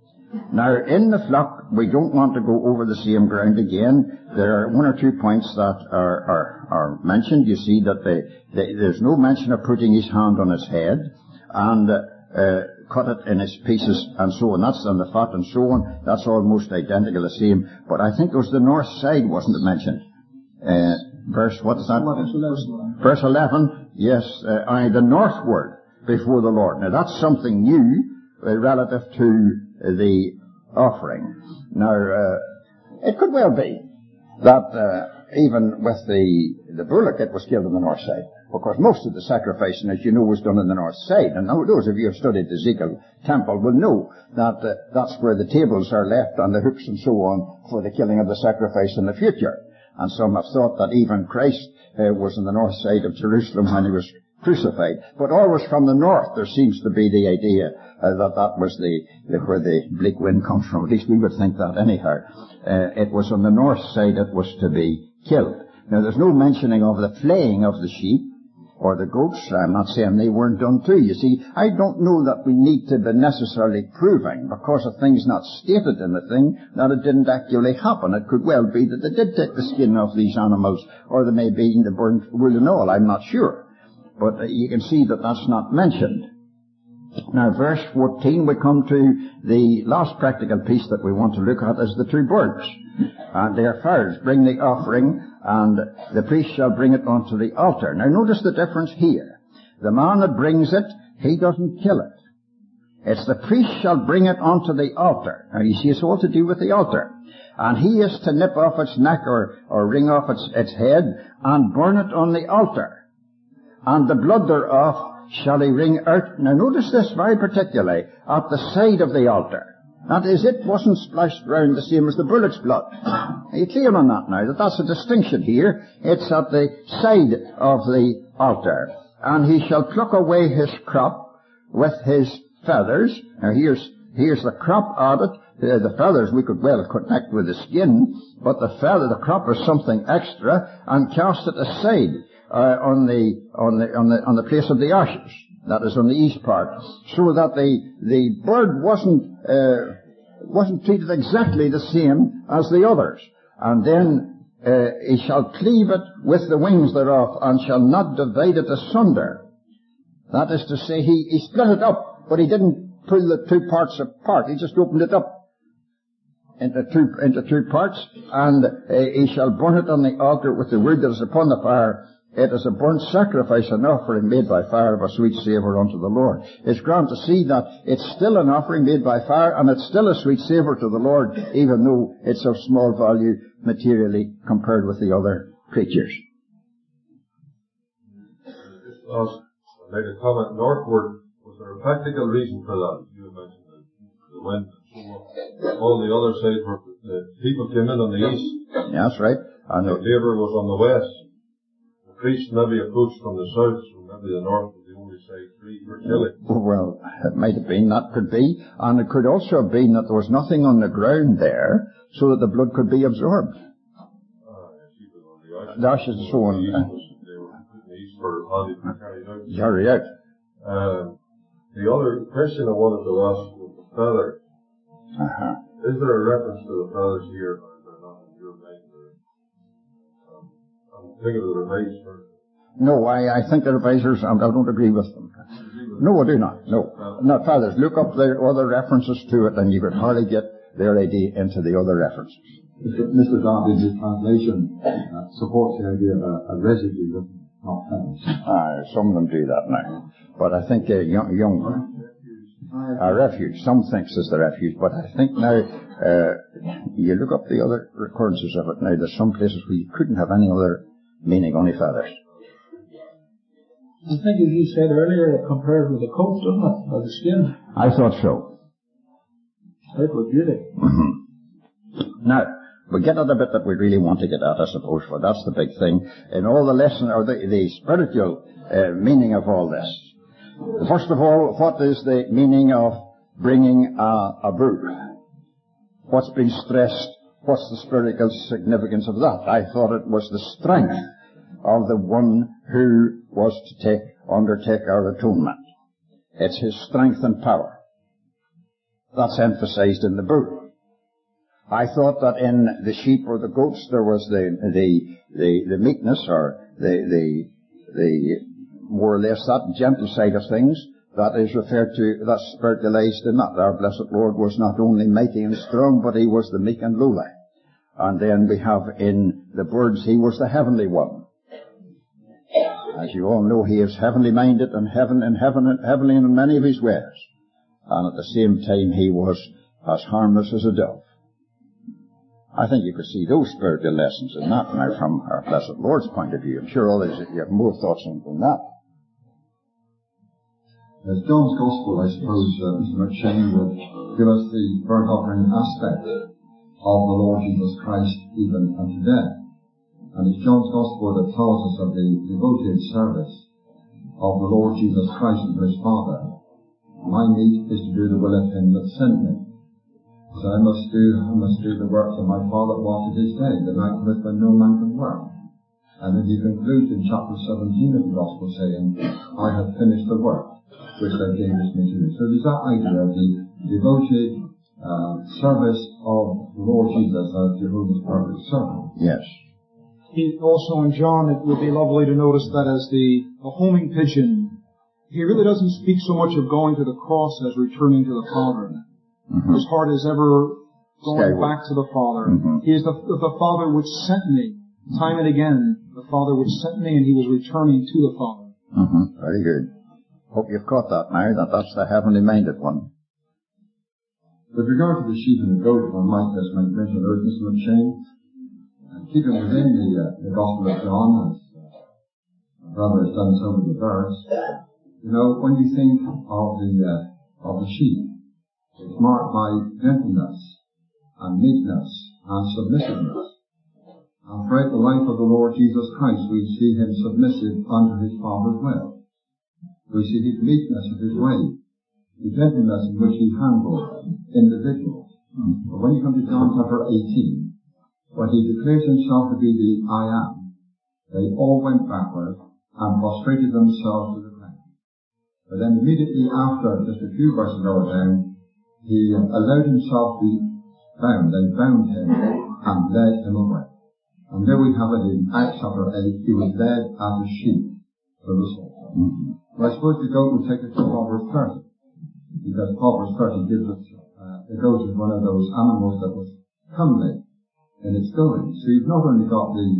Now in the flock, we don't want to go over the same ground again. There are one or two points that are, are, are mentioned. You see that they, they, there's no mention of putting his hand on his head, and uh, uh, cut it in its pieces and so on. That's on the fat and so on. That's almost identical the same. But I think it was the north side, wasn't it mentioned? Uh, verse, what's that? eleven. Verse eleven, yes, uh, I, the northward before the Lord. Now that's something new uh, relative to uh, the offering. Now, uh, it could well be that uh, even with the, the bullock, it was killed on the north side. Because most of the sacrificing, as you know, was done on the north side. And now those of you who have studied the Ezekiel temple will know that uh, that's where the tables are left and the hooks and so on for the killing of the sacrifice in the future. And some have thought that even Christ uh, was on the north side of Jerusalem when he was crucified. But always from the north there seems to be the idea uh, that that was the, the where the bleak wind comes from. At least we would think that anyhow. Uh, it was on the north side it was to be killed. Now there's no mentioning of the flaying of the sheep or the goats. I'm not saying they weren't done too. You see, I don't know that we need to be necessarily proving, because a thing's not stated in the thing, that it didn't actually happen. It could well be that they did take the skin off these animals, or they may be in the burnt wool and all. I'm not sure. But uh, you can see that that's not mentioned. Now, verse fourteen, we come to the last practical piece that we want to look at is the two birds. And their fowls bring the offering, and the priest shall bring it onto the altar. Now, notice the difference here. The man that brings it, he doesn't kill it. It's the priest shall bring it onto the altar. Now, you see, it's all to do with the altar. And he is to nip off its neck or, or wring off its, its head and burn it on the altar. And the blood thereof shall he wring out. Now notice this very particularly, at the side of the altar. That is, it wasn't splashed round the same as the bullock's blood. Are you clear on that now? That that's a distinction here. It's at the side of the altar. And he shall pluck away his crop with his feathers. Now here's, here's the crop added. Uh, the feathers we could well connect with the skin, but the feather, the crop is something extra, and cast it aside. Uh, on the on the on the on the place of the ashes, that is on the east part, so that the the bird wasn't uh, wasn't treated exactly the same as the others. And then uh, he shall cleave it with the wings thereof, and shall not divide it asunder. That is to say, he he split it up, but he didn't pull the two parts apart. He just opened it up into two into two parts, and uh, he shall burn it on the altar with the wood that is upon the fire. It is a burnt sacrifice, an offering made by fire of a sweet savour unto the Lord. It's grand to see that it's still an offering made by fire, and it's still a sweet savour to the Lord, even though it's of small value materially compared with the other creatures. Just ask, I made a comment northward. Was there a practical reason for that? You mentioned the, the wind and so on. All the other sides were, the people came in on the east. Yeah, that's right. And the labour was on the west. The priests maybe approached from the south, so maybe the north was the only side free for killing. Well, it might have been, that could be. And it could also have been that there was nothing on the ground there, so that the blood could be absorbed. Ah, yes, even on the ashes. The ashes and so on. They were putting the east for handy to carry out. Carry out. Uh, the other question I wanted to ask was the feathers. Uh-huh. Is there a reference to the feathers here, or is there not in your mind? Or, um, I'm thinking of the revised version. No, I, I think the revisers, I don't agree with them. No, I do not. No. Not feathers. Look up the other references to it, and you could hardly get their idea into the other references. Mister Darby's translation uh, supports the idea of a, a residue, not feathers. Uh, some of them do that now. But I think uh, young, young a refuge. Some thinks it's the refuge, but I think now, uh, you look up the other occurrences of it now, there's some places where you couldn't have any other meaning, only feathers. I think as you said earlier, it compared with the coat, doesn't it? Or the skin. I thought so. It was beauty. Mm-hmm. Now, we get at a bit that we really want to get at, I suppose, for that's the big thing. In all the lesson, or the, the spiritual uh, meaning of all this. First of all, what is the meaning of bringing a, a brood? What's been stressed? What's the spiritual significance of that? I thought it was the strength of the one who was to take, undertake our atonement. It's his strength and power. That's emphasized in the brood. I thought that in the sheep or the goats there was the, the, the, the meekness or the, the, the, more or less that gentle side of things that is referred to, that's spiritualized in that. Our blessed Lord was not only mighty and strong, but he was the meek and lowly. And then we have in the birds, he was the heavenly one. As you all know, he is heavenly minded and heaven and heaven and heavenly in many of his ways. And at the same time, he was as harmless as a dove. I think you could see those spiritual lessons in that now from our blessed Lord's point of view. I'm sure all these, you have more thoughts on than that. As John's Gospel, I suppose, uh, Mister McShane would give us the burnt offering aspect of the Lord Jesus Christ even unto death. And it's John's Gospel that tells us of the devoted service of the Lord Jesus Christ unto his Father. My meat is to do the will of him that sent me. So I must do, I must do the works of my Father whilst it is day. The night cometh when no man can work. And then he concludes in chapter seventeen of the Gospel saying, I have finished the work which thou gavest me to do. So there's that idea of the devoted uh, service of the Lord Jesus as Jehovah's perfect servant. Yes. He, also in John, it would be lovely to notice that as the, the homing pigeon, he really doesn't speak so much of going to the cross as returning to the Father. Mm-hmm. His heart is ever going Skyward. back to the Father. Mm-hmm. He is the, the Father which sent me. Time and again, the Father which sent me, and he was returning to the Father. Mm-hmm. Very good. Hope you've caught that now, that that's the heavenly minded one. With regard to the sheep and the goat, if I might just mention those, Mister McShane, and keeping within the, uh, the Gospel of John, as uh, my brother has done so with the birds, you know, when you think of the, uh, of the sheep, it's marked by gentleness and meekness and submissiveness. And throughout the life of the Lord Jesus Christ, we see him submissive unto his Father's will. We see his meekness of his way, the gentleness in which he handled individuals. Mm-hmm. But when you come to John chapter eighteen, when he declares himself to be the I am, they all went backward and prostrated themselves to the ground. But then immediately after, just a few verses lower down, he allowed himself to be bound. They bound him and led him away. And there we have it in Acts chapter eight, he was led as a sheep to the slaughter. Mm-hmm. Well, I suppose the goat would take us to Proverbs thirty, because Proverbs thirty gives us, uh, the goat is one of those animals that was comely in its going. So you've not only got the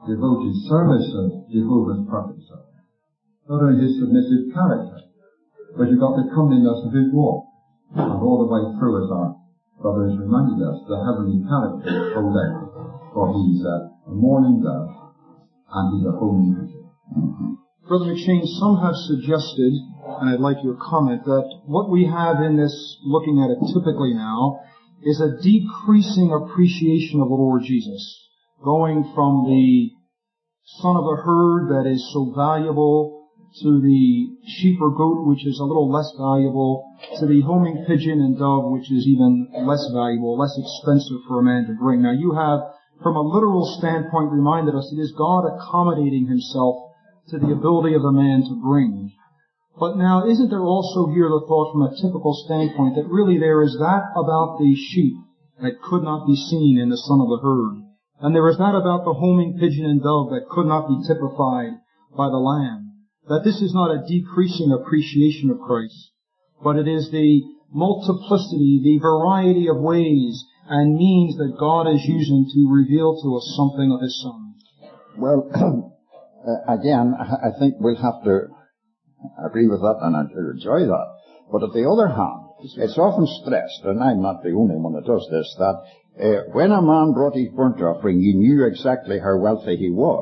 devoted service of Jehovah's perfect Son. Not only his submissive character, but you've got the comeliness of his walk. And all the way through, as our brother has reminded us, the heavenly character is pulled out. For he's a, a morning dove, and he's a homing pigeon. Mm-hmm. Brother McShane, some have suggested, and I'd like your comment, that what we have in this, looking at it typically now, is a decreasing appreciation of the Lord Jesus. Going from the son of a herd that is so valuable to the sheep or goat, which is a little less valuable, to the homing pigeon and dove, which is even less valuable, less expensive for a man to bring. Now you have, from a literal standpoint, reminded us it is God accommodating himself to the ability of a man to bring. But now, isn't there also here the thought from a typical standpoint that really there is that about the sheep that could not be seen in the son of the herd, and there is that about the homing pigeon and dove that could not be typified by the lamb? That this is not a decreasing appreciation of Christ, but it is the multiplicity, the variety of ways and means that God is using to reveal to us something of his Son. Well, uh, again, I think we'll have to agree with that and enjoy that. But on the other hand, it's often stressed, and I'm not the only one that does this, that uh, when a man brought his burnt offering, he knew exactly how wealthy he was.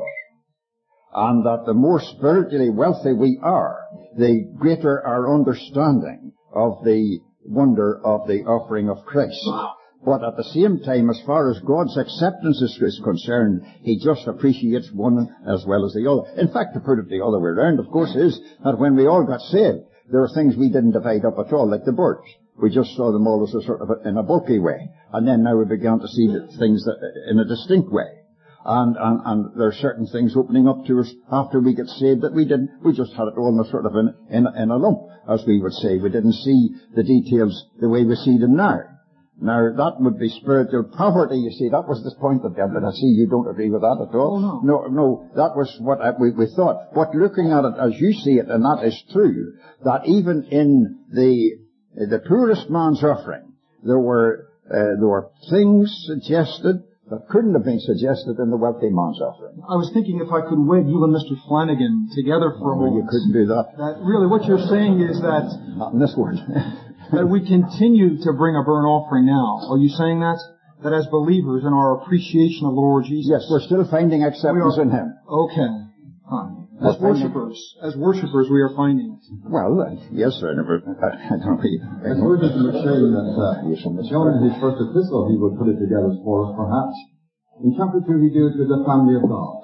And that the more spiritually wealthy we are, the greater our understanding of the wonder of the offering of Christ. But at the same time, as far as God's acceptance is concerned, he just appreciates one as well as the other. In fact, to put it the other way around, of course, is that when we all got saved, there were things we didn't divide up at all, like the birds. We just saw them all as a sort of a, in a bulky way. And then now we began to see things that, in a distinct way. And, and, and there are certain things opening up to us after we get saved that we didn't, we just had it all in a sort of in, in, in a lump, as we would say. We didn't see the details the way we see them now. Now, that would be spiritual poverty, you see. That was the point of them, but I see you don't agree with that at all. Oh, no. No, no, that was what I, we, we thought. But looking at it as you see it, and that is true, that even in the, the poorest man's offering, there were, uh, there were things suggested that couldn't have been suggested in the wealthy man's offering. I was thinking if I could wed you and Mister Flanagan together for a well, moment. You couldn't do that. That really what you're saying is that... Not in this word. that we continue to bring a burnt offering now. Are you saying that? That as believers in our appreciation of the Lord Jesus... Yes, we're still finding acceptance are, in him. Okay. Fine. As worshippers, as worshippers we are finding it. Well, uh, yes, sir. I, I don't know. It's worth it to say that uh, John in his first epistle, he would put it together for us, perhaps. In chapter two, he deals with the family of God.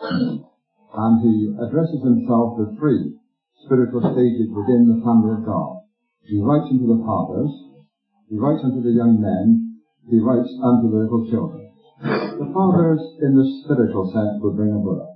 And he addresses himself to three spiritual stages within the family of God. He writes unto the fathers, he writes unto the young men, he writes unto the little children. The fathers, in the spiritual sense, would bring a bullock.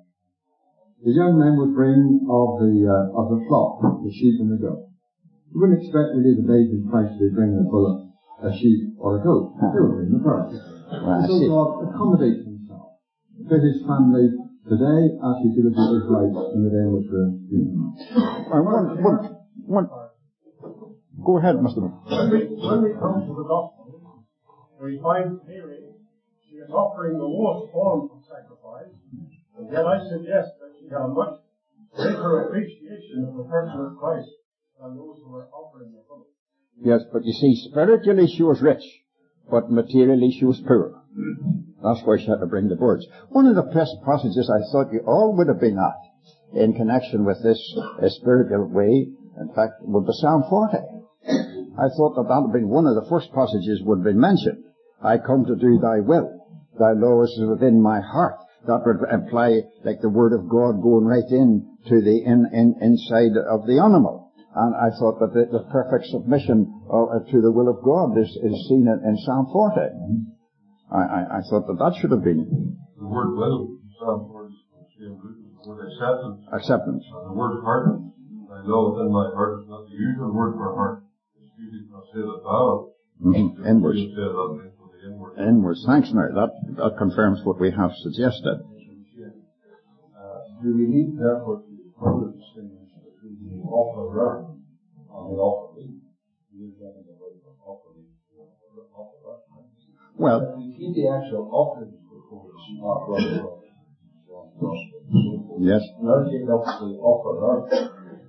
The young men would bring of the uh, of the flock, the sheep and the goat. You wouldn't expect really the babe in Christ to be bringing a bullock, a sheep, or a goat. They would bring the bird. Well, so God accommodates himself to his family today as he did with the Israelites in the day in which we're living. One, one, one. Go ahead, Mister When we, when we come to the gospel, we find Mary, she is offering the lowest form of sacrifice, and yet I suggest that she had a much greater appreciation of the person of Christ than those who were offering the bullock. Yes, but you see, spiritually she was rich, but materially she was poor. That's why she had to bring the birds. One of the best passages I thought you all would have been at in connection with this uh, spiritual way, in fact, would be Psalm forty. I thought that that would have been one of the first passages would have been mentioned. I come to do thy will. Thy law is within my heart. That would imply like the word of God going right in to the in, in, inside of the animal. And I thought that the, the perfect submission uh, to the will of God is, is seen in, in Psalm forty. I, I, I thought that that should have been. The word will, Psalm forty, the word acceptance. Acceptance. And the word heart. I know within my heart is not the usual word for heart. It's usually not say the vowel. Mm-hmm. Inwards. Inwards. Inwards. Thanks, now. That, that confirms what we have suggested. Uh, do we need, therefore, to further distinguish between the offerer and the offering? Well, we keep the actual offerings before us, not rather than Yes. Now take up the offer there.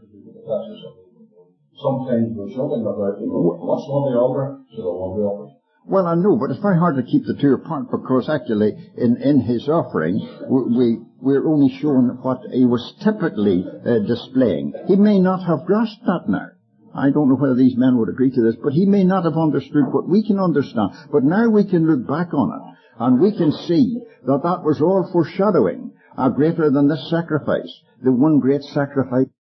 Sometimes we're shouting about, you know, what's on the altar, so the one we offer. Well, I know, but it's very hard to keep the two apart because actually in, in his offering, we, we, we're only showing what he was typically uh, displaying. He may not have grasped that now. I don't know whether these men would agree to this, but he may not have understood what we can understand. But now we can look back on it, and we can see that that was all foreshadowing a greater than this sacrifice, the one great sacrifice.